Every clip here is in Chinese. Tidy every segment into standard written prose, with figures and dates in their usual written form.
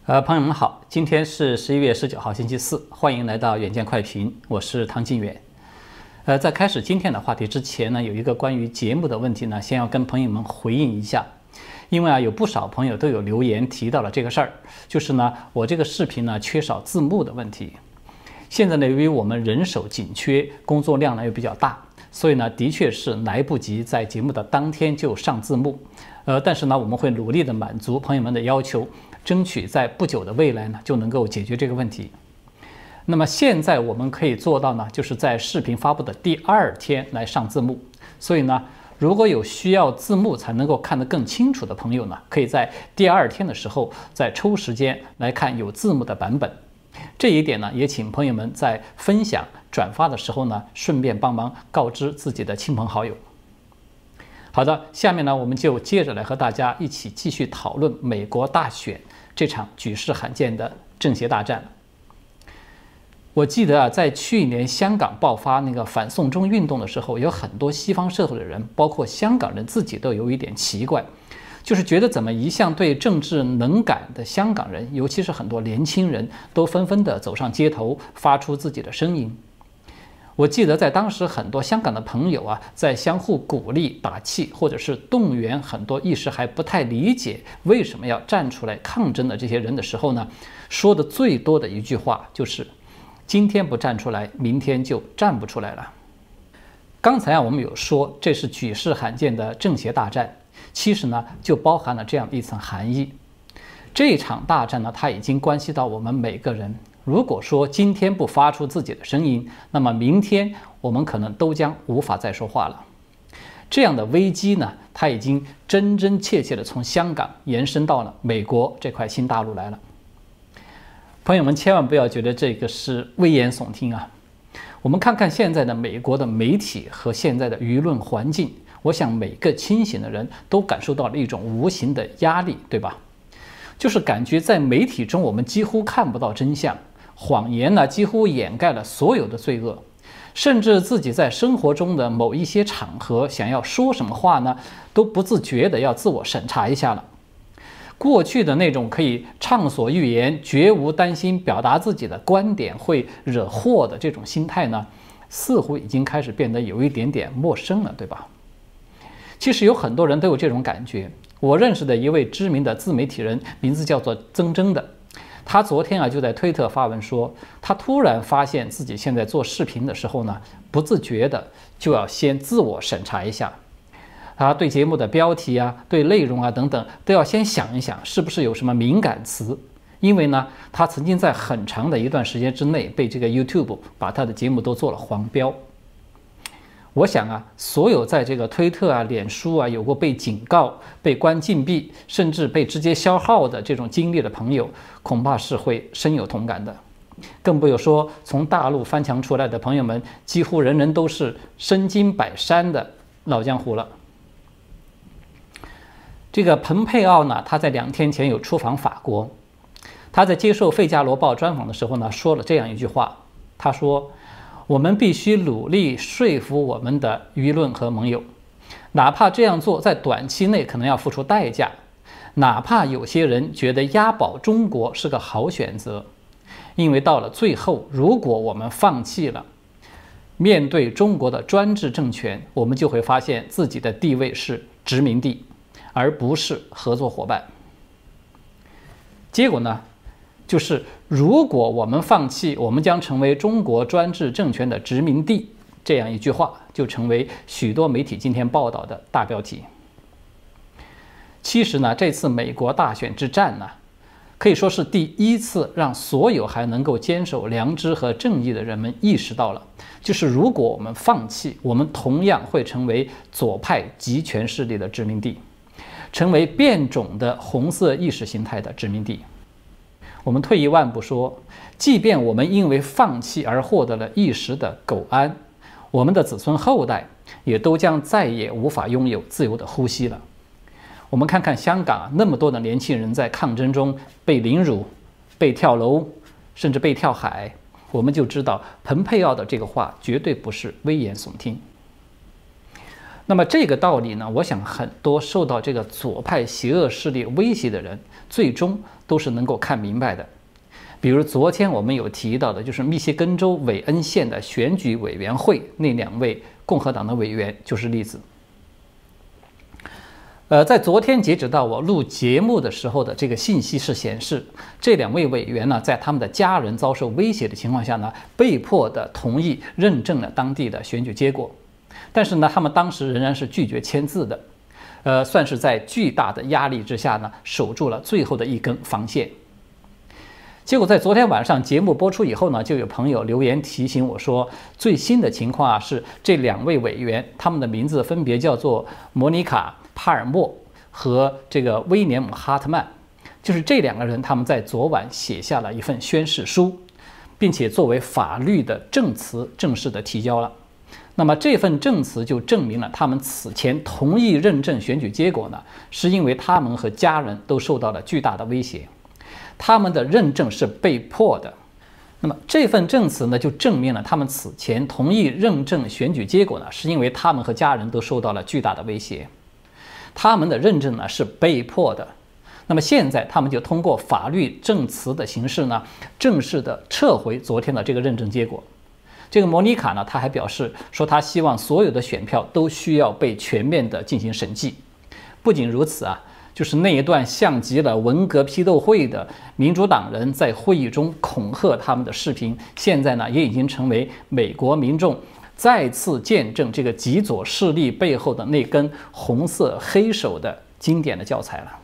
朋友们好，今天是11月19号星期四，欢迎来到远见快评，我是汤进远。在开始今天的话题之前呢，有一个关于节目的问题呢，先要跟朋友们回应一下。因为有不少朋友都有留言提到了这个事儿，就是呢，我这个视频呢缺少字幕的问题。现在呢，由于我们人手紧缺，工作量呢又比较大，所以呢，的确是来不及在节目的当天就上字幕。但是呢，我们会努力的满足朋友们的要求，争取在不久的未来呢就能够解决这个问题。那么现在我们可以做到呢，就是在视频发布的第2天来上字幕。所以呢，如果有需要字幕才能够看得更清楚的朋友呢，可以在第2天的时候再抽时间来看有字幕的版本。这一点呢，也请朋友们在分享、转发的时候呢，顺便帮忙告知自己的亲朋好友。好的，下面呢，我们就接着来和大家一起继续讨论美国大选这场举世罕见的政协大战。我记得在去年香港爆发那个反送中运动的时候，有很多西方社会的人，包括香港人自己都有一点奇怪，就是觉得怎么一向对政治能感的香港人，尤其是很多年轻人都纷纷的走上街头，发出自己的声音。我记得在当时，很多香港的朋友在相互鼓励、打气，或者是动员很多一时还不太理解为什么要站出来抗争的这些人的时候呢，说的最多的一句话就是今天不站出来，明天就站不出来了。刚才我们有说这是举世罕见的政协大战，其实呢就包含了这样一层含义。这场大战呢，它已经关系到我们每个人。如果说今天不发出自己的声音，那么明天我们可能都将无法再说话了。这样的危机呢，它已经真真切切地从香港延伸到了美国这块新大陆来了。朋友们千万不要觉得这个是危言耸听啊！我们看看现在的美国的媒体和现在的舆论环境，我想每个清醒的人都感受到了一种无形的压力，对吧？就是感觉在媒体中我们几乎看不到真相，谎言呢几乎掩盖了所有的罪恶，甚至自己在生活中的某一些场合想要说什么话呢，都不自觉的要自我审查一下了。过去的那种可以畅所欲言、绝无担心表达自己的观点会惹祸的这种心态呢，似乎已经开始变得有一点点陌生了，对吧？其实有很多人都有这种感觉。我认识的一位知名的自媒体人，名字叫做曾铮的，他昨天就在推特发文说，他突然发现自己现在做视频的时候呢，不自觉的就要先自我审查一下。他对节目的标题对内容等等，都要先想一想是不是有什么敏感词，因为呢，他曾经在很长的一段时间之内被这个 YouTube 把他的节目都做了黄标。我想所有在这个推特脸书有过被警告、被关禁闭，甚至被直接消耗的这种经历的朋友，恐怕是会深有同感的。更不有说从大陆翻墙出来的朋友们，几乎人人都是身经百战的老江湖了。这个蓬佩奥呢，他在2天前有出访法国，他在接受《费加罗报》专访的时候呢，说了这样一句话，他说：我们必须努力说服我们的舆论和盟友，哪怕这样做在短期内可能要付出代价，哪怕有些人觉得押宝中国是个好选择，因为到了最后，如果我们放弃了面对中国的专制政权，我们就会发现自己的地位是殖民地，而不是合作伙伴。结果呢，就是如果我们放弃，我们将成为中国专制政权的殖民地，这样一句话就成为许多媒体今天报道的大标题。其实呢，这次美国大选之战呢，可以说是第一次让所有还能够坚守良知和正义的人们意识到了，就是如果我们放弃，我们同样会成为左派极权势力的殖民地，成为变种的红色意识形态的殖民地。我们退一万步说，即便我们因为放弃而获得了一时的苟安，我们的子孙后代也都将再也无法拥有自由的呼吸了。我们看看香港那么多的年轻人在抗争中被凌辱、被跳楼，甚至被跳海，我们就知道蓬佩奥的这个话绝对不是危言耸听。 那么这个道理呢，我想很多受到这个左派邪恶势力威胁的人，最终都是能够看明白的。比如昨天我们有提到的，就是密歇根州韦恩县的选举委员会那2位共和党的委员就是例子。在昨天截止到我录节目的时候的这个信息是显示，这2位委员呢，在他们的家人遭受威胁的情况下呢，被迫的同意认证了当地的选举结果。但是呢，他们当时仍然是拒绝签字的，算是在巨大的压力之下呢，守住了最后的一根防线。结果在昨天晚上节目播出以后呢，就有朋友留言提醒我说，最新的情况是这2位委员，他们的名字分别叫做莫妮卡·帕尔默和这个威廉姆·哈特曼，就是这2个人，他们在昨晚写下了一份宣誓书，并且作为法律的证词正式的提交了。那么这份证词就证明了他们此前同意认证选举结果呢，是因为他们和家人都受到了巨大的威胁，他们的认证是被迫的。那么这份证词呢，就证明了他们此前同意认证选举结果呢，是因为他们和家人都受到了巨大的威胁，他们的认证呢是被迫的。那么现在他们就通过法律证词的形式呢，正式的撤回昨天的这个认证结果。这个莫妮卡呢，她还表示说，她希望所有的选票都需要被全面的进行审计。不仅如此啊，就是那一段像极了文革批斗会的民主党人在会议中恐吓他们的视频，现在呢也已经成为美国民众再次见证这个极左势力背后的那根红色黑手的经典的教材了。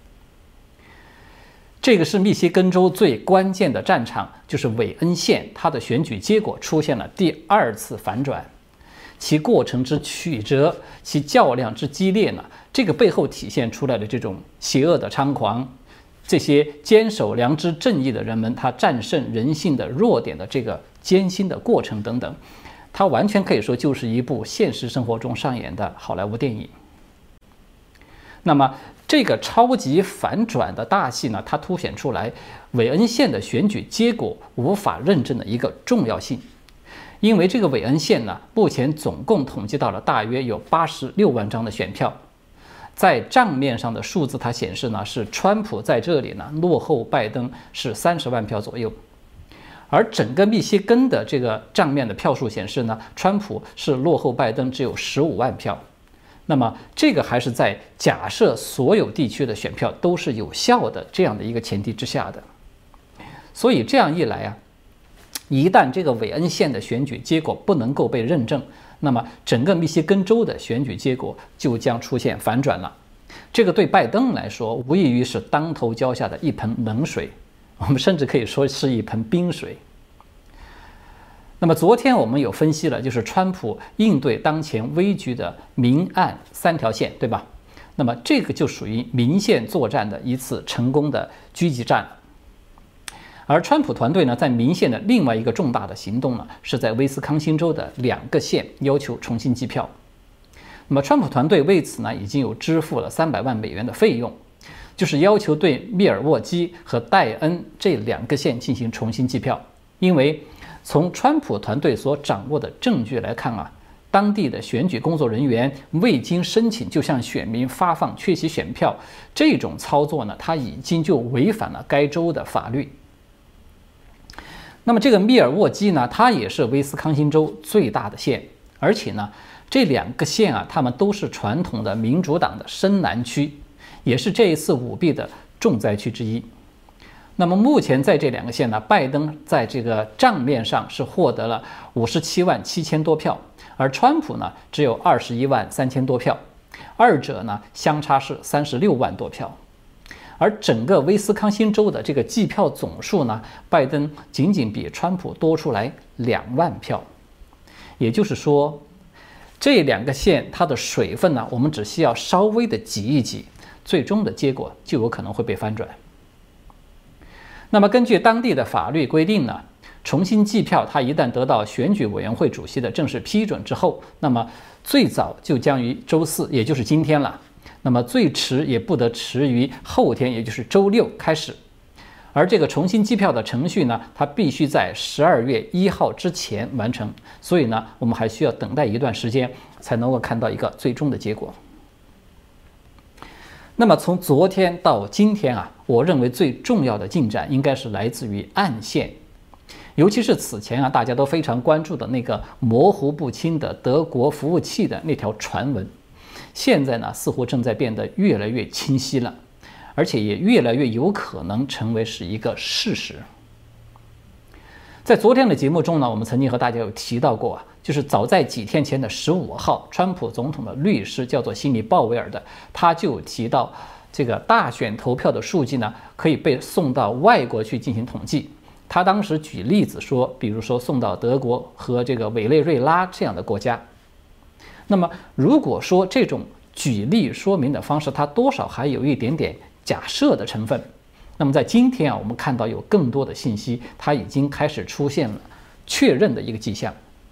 这个是密歇根州最关键的战场，就是韦恩县，它的选举结果出现了第2次反转，其过程之曲折，其较量之激烈呢，这个背后体现出来的这种邪恶的猖狂，这些坚守良知正义的人们，他战胜人性的弱点的这个艰辛的过程等等，它完全可以说就是一部现实生活中上演的好莱坞电影。那么这个超级反转的大戏呢，它凸显出来韦恩县的选举结果无法认证的一个重要性。因为这个韦恩县呢，目前总共统计到了大约有86万张的选票，在账面上的数字它显示呢，是川普在这里呢落后拜登是30万票左右，而整个密歇根的这个账面的票数显示呢，川普是落后拜登只有15万票。那么这个还是在假设所有地区的选票都是有效的这样的一个前提之下的。所以这样一来啊，一旦这个韦恩县的选举结果不能够被认证，那么整个密歇根州的选举结果就将出现反转了。这个对拜登来说无异于是当头浇下的一盆冷水，我们甚至可以说是一盆冰水。那么昨天我们有分析了，就是川普应对当前危局的明暗3条线，对吧？那么这个就属于明线作战的一次成功的狙击战。而川普团队呢，在明线的另外一个重大的行动呢，是在威斯康星州的2个县要求重新计票。那么川普团队为此呢，已经有支付了300万美元的费用，就是要求对密尔沃基和戴恩这2个县进行重新计票。因为从川普团队所掌握的证据来看啊，当地的选举工作人员未经申请就向选民发放缺席选票，这种操作呢，它已经就违反了该州的法律。那么这个密尔沃基呢，它也是威斯康星州最大的县，而且呢，这2个县啊，他们都是传统的民主党的深蓝区，也是这一次舞弊的重灾区之一。那么目前在这2个县呢，拜登在这个账面上是获得了57万7千多票，而川普呢只有21万3千多票，二者呢相差是36万多票。而整个威斯康星州的这个计票总数呢，拜登仅仅比川普多出来2万票。也就是说，这2个县它的水分呢，我们只需要稍微的挤一挤，最终的结果就有可能会被翻转。那么根据当地的法律规定呢，重新计票它一旦得到选举委员会主席的正式批准之后，那么最早就将于周4，也就是今天了，那么最迟也不得迟于后天，也就是周6开始。而这个重新计票的程序呢，它必须在12月1号之前完成，所以呢，我们还需要等待一段时间， 才能够看到一个最终的结果。那么从昨天到今天啊，我认为最重要的进展应该是来自于岸线，尤其是此前啊大家都非常关注的那个模糊不清的德国服务器的那条传闻，现在呢似乎正在变得越来越清晰了，而且也越来越有可能成为是一个事实。在昨天的节目中呢，我们曾经和大家有提到过啊，就是早在几天前的15号，川普总统的律师叫做辛尼鲍威尔的，他就提到这个大选投票的数据呢，可以被送到外国去进行统计。他当时举例子说，比如说送到德国和这个委内瑞拉这样的国家。那么如果说这种举例说明的方式，它多少还有一点点假设的成分。那么在今天啊，我们看到有更多的信息，它已经开始出现了确认的一个迹象。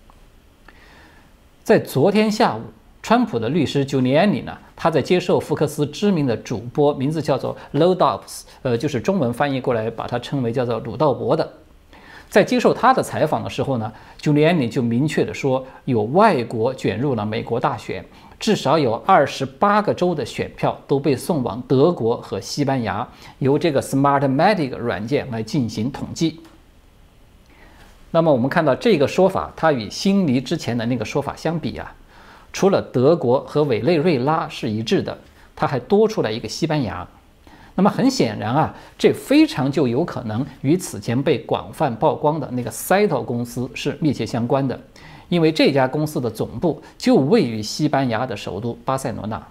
在昨天下午，川普的律师 Giuliani 呢，他在接受福克斯知名的主播，名字叫做 Lou Dobbs，就是中文翻译过来把它称为叫做鲁道伯的。在接受他的采访的时候呢 ，Giuliani 就明确的说，有外国卷入了美国大选。至少有28个州的选票都被送往德国和西班牙，由这个 Smartmatic 软件来进行统计。那么我们看到这个说法，它与辛尼之前的那个说法相比啊，除了德国和委内瑞拉是一致的，它还多出来一个西班牙。那么很显然啊，这非常就有可能与此前被广泛曝光的那个 Cyto 公司是密切相关的。因为这家公司的总部就位于西班牙的首都巴塞罗那。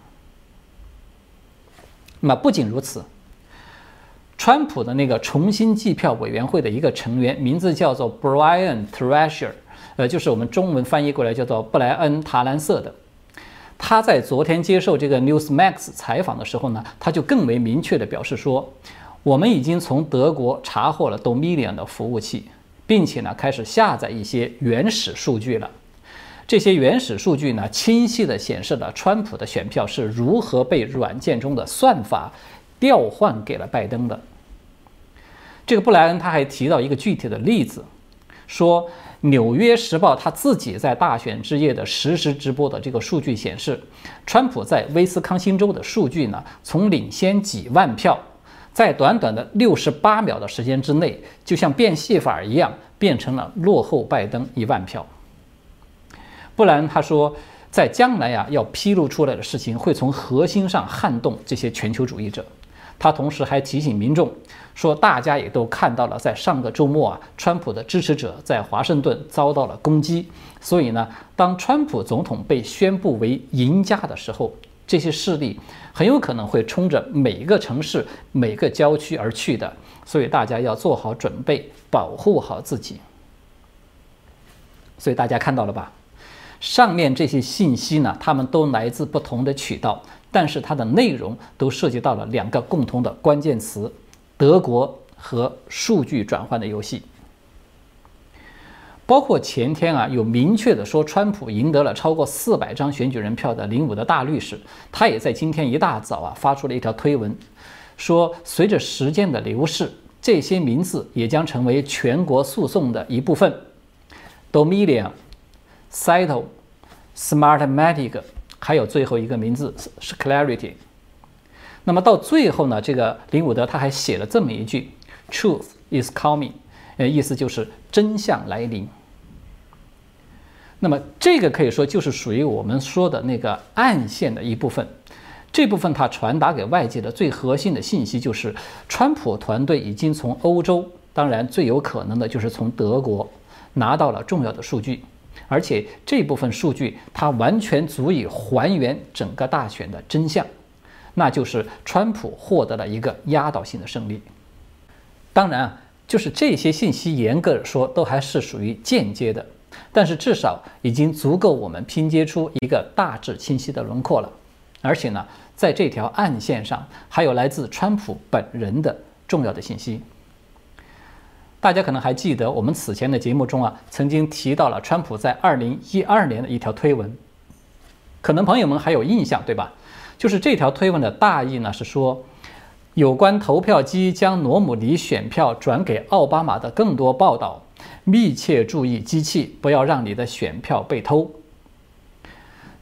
那么不仅如此，川普的那个重新计票委员会的一个成员，名字叫做 Brian Thrasher，就是我们中文翻译过来叫做布莱恩·塔兰瑟的。他在昨天接受这个 Newsmax 采访的时候呢，他就更为明确地表示说，我们已经从德国查获了 Dominion 的服务器。并且呢，开始下载一些原始数据了。这些原始数据呢，清晰地显示了川普的选票是如何被软件中的算法调换给了拜登的。这个布莱恩他还提到一个具体的例子，说《纽约时报》他自己在大选之夜的实时直播的这个数据显示，川普在威斯康星州的数据呢，从领先几万票。在短短的68秒的时间之内，就像变戏法一样，变成了落后拜登1万票。不然，他说，在将来要披露出来的事情会从核心上撼动这些全球主义者。他同时还提醒民众说，大家也都看到了，在上个周末川普的支持者在华盛顿遭到了攻击。所以呢，当川普总统被宣布为赢家的时候，这些势力很有可能会冲着每一个城市、每个郊区而去的，所以大家要做好准备，保护好自己。所以大家看到了吧？上面这些信息呢，它们都来自不同的渠道，但是它的内容都涉及到了2个共同的关键词：德国和数据转换的游戏。包括前天有明确的说川普赢得了超过400张选举人票的林伍德大律师，他也在今天一大早发出了一条推文，说随着时间的流逝，这些名字也将成为全国诉讼的一部分。Dominion、Cyto、Smartmatic， 还有最后一个名字是 Clarity。那么到最后呢，这个林伍德他还写了这么一句 ：“Truth is coming”。意思就是真相来临。那么这个可以说就是属于我们说的那个暗线的一部分。这部分它传达给外界的最核心的信息就是，川普团队已经从欧洲，当然最有可能的就是从德国拿到了重要的数据，而且这部分数据它完全足以还原整个大选的真相，那就是川普获得了一个压倒性的胜利。当然就是这些信息严格的说都还是属于间接的，但是至少已经足够我们拼接出一个大致清晰的轮廓了。而且呢，在这条暗线上还有来自川普本人的重要的信息。大家可能还记得我们此前的节目中曾经提到了川普在2012年的一条推文，可能朋友们还有印象，对吧？就是这条推文的大意呢是说，有关投票机将罗姆尼选票转给奥巴马的更多报道，密切注意机器，不要让你的选票被偷。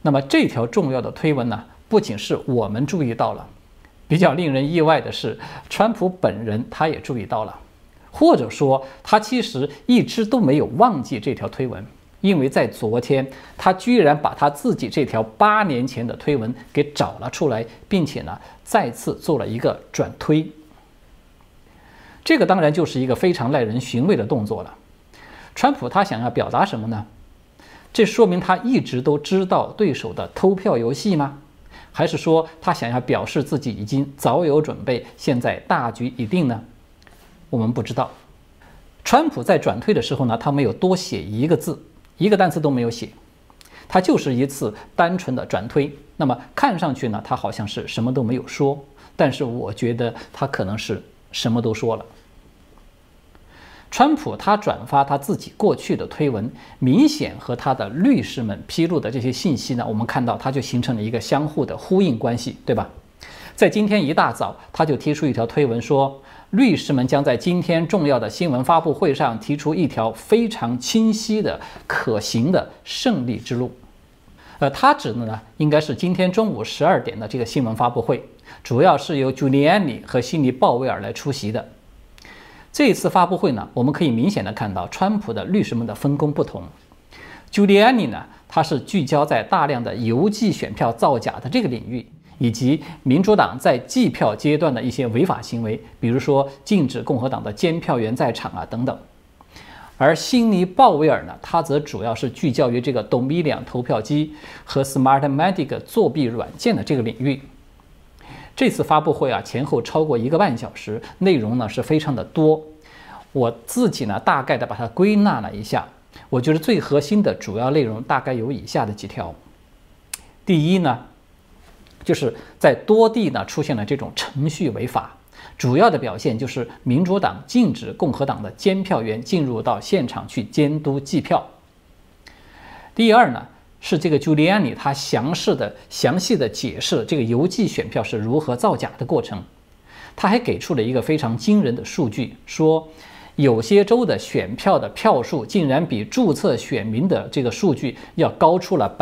那么这条重要的推文呢，不仅是我们注意到了，比较令人意外的是，川普本人他也注意到了，或者说他其实一直都没有忘记这条推文，因为在昨天他居然把他自己这条8年前的推文给找了出来，并且呢再次做了一个转推。这个当然就是一个非常耐人寻味的动作了。川普他想要表达什么呢？这说明他一直都知道对手的偷票游戏吗？还是说他想要表示自己已经早有准备，现在大局已定呢？我们不知道。川普在转推的时候呢，他没有多写一个字，一个单词都没有写，他就是一次单纯的转推。那么看上去呢，他好像是什么都没有说，但是我觉得他可能是什么都说了。川普他转发他自己过去的推文，明显和他的律师们披露的这些信息呢，我们看到他就形成了一个相互的呼应关系，对吧？在今天一大早，他就提出一条推文说，律师们将在今天重要的新闻发布会上提出一条非常清晰的、可行的胜利之路。他指的呢，应该是今天中午12点的这个新闻发布会，主要是由 Giuliani 和悉尼·鲍威尔来出席的。这一次发布会呢，我们可以明显的看到川普的律师们的分工不同。Giuliani 呢，他是聚焦在大量的邮寄选票造假的这个领域，以及民主党在计票阶段的一些违法行为，比如说禁止共和党的监票员在场啊等等。而悉尼·鲍威尔呢，他则主要是聚焦于这个 Dominion 投票机和 Smartmatic 作弊软件的这个领域。这次发布会啊，前后超过1个半小时，内容呢是非常的多。我自己呢大概的把它归纳了一下，我觉得最核心的主要内容大概有以下的几条。第一呢，就是在多地呢出现了这种程序违法，主要的表现就是民主党禁止共和党的监票员进入到现场去监督计票。第二呢，是这个 Giuliani 他详细的解释了这个邮寄选票是如何造假的过程。他还给出了一个非常惊人的数据，说有些州的选票的票数竟然比注册选民的这个数据要高出了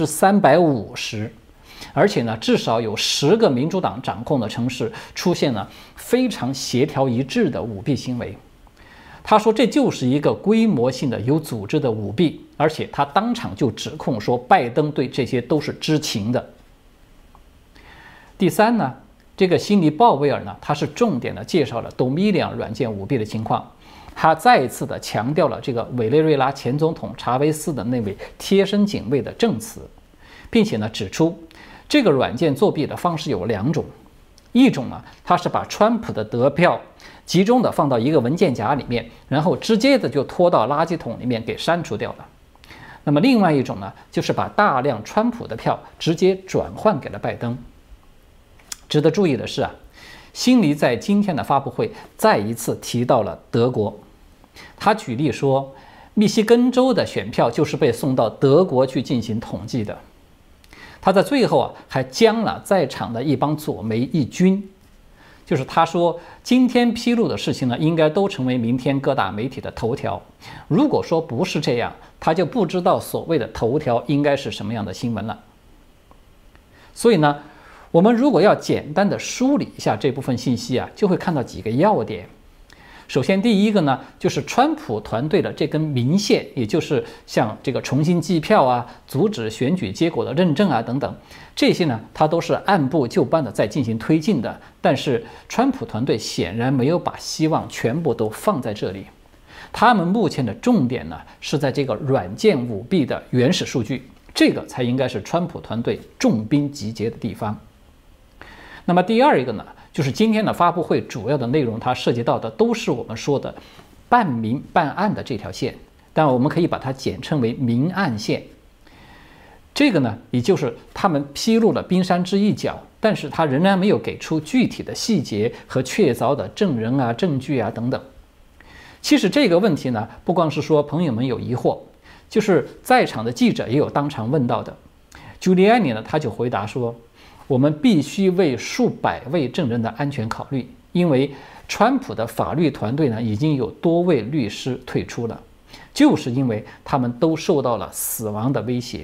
350%，而且呢，至少有10个民主党掌控的城市出现了非常协调一致的舞弊行为。他说这就是一个规模性的有组织的舞弊，而且他当场就指控说拜登对这些都是知情的。第三呢，这个悉尼·鲍威尔呢，他是重点的介绍了 Dominion 软件舞弊的情况，他再一次的强调了这个委内瑞拉前总统查韦斯的那位贴身警卫的证词，并且呢指出这个软件作弊的方式有2种，一种呢，他是把川普的得票集中的放到一个文件夹里面，然后直接的就拖到垃圾桶里面给删除掉了。那么另外一种呢，就是把大量川普的票直接转换给了拜登。值得注意的是啊，辛尼在今天的发布会再一次提到了德国，他举例说，密西根州的选票就是被送到德国去进行统计的。他在最后啊还将了在场的一帮左媒一军，就是他说今天披露的事情呢，应该都成为明天各大媒体的头条。如果说不是这样，他就不知道所谓的头条应该是什么样的新闻了。所以呢，我们如果要简单的梳理一下这部分信息啊，就会看到几个要点。首先，第一个呢，就是川普团队的这根明线，也就是像这个重新计票啊、阻止选举结果的认证啊等等，这些呢，它都是按部就班的在进行推进的。但是，川普团队显然没有把希望全部都放在这里，他们目前的重点呢，是在这个软件舞弊的原始数据，这个才应该是川普团队重兵集结的地方。那么第二一个呢，就是今天的发布会主要的内容，它涉及到的都是我们说的半明半暗的这条线，但我们可以把它简称为明暗线。这个呢，也就是他们披露了冰山之一角，但是他仍然没有给出具体的细节和确凿的证人啊、证据啊等等。其实这个问题呢，不光是说朋友们有疑惑，就是在场的记者也有当场问到的。Giuliani 呢，他就回答说，我们必须为数百位证人的安全考虑，因为川普的法律团队呢已经有多位律师退出了，就是因为他们都受到了死亡的威胁，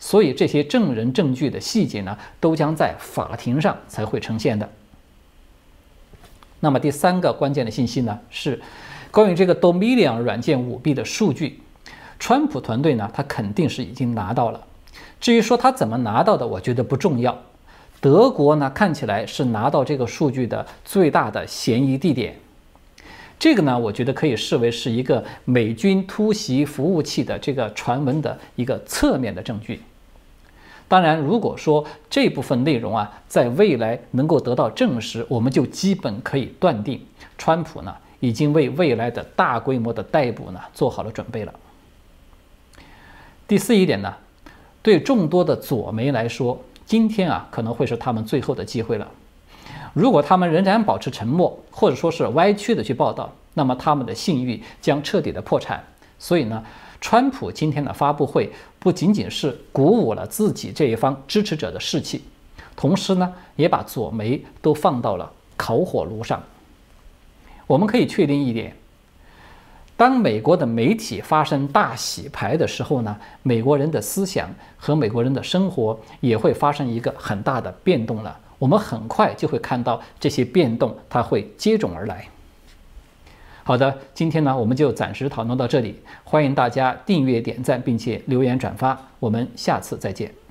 所以这些证人证据的细节呢，都将在法庭上才会呈现的。那么第3个关键的信息呢，是关于这个 Dominion 软件舞弊的数据。川普团队呢，他肯定是已经拿到了。至于说他怎么拿到的，我觉得不重要。德国呢，看起来是拿到这个数据的最大的嫌疑地点。这个呢，我觉得可以视为是一个美军突袭服务器的这个传闻的一个侧面的证据。当然，如果说这部分内容啊，在未来能够得到证实，我们就基本可以断定，川普呢已经为未来的大规模的逮捕呢做好了准备了。第4一点呢，对众多的左媒来说，今天啊可能会是他们最后的机会了。如果他们仍然保持沉默，或者说是歪曲的去报道，那么他们的信誉将彻底的破产。所以呢，川普今天的发布会不仅仅是鼓舞了自己这一方支持者的士气，同时呢，也把左媒都放到了烤火炉上。我们可以确定一点，当美国的媒体发生大洗牌的时候呢，美国人的思想和美国人的生活也会发生一个很大的变动了。我们很快就会看到这些变动，它会接踵而来。好的，今天呢，我们就暂时讨论到这里。欢迎大家订阅、点赞，并且留言转发。我们下次再见。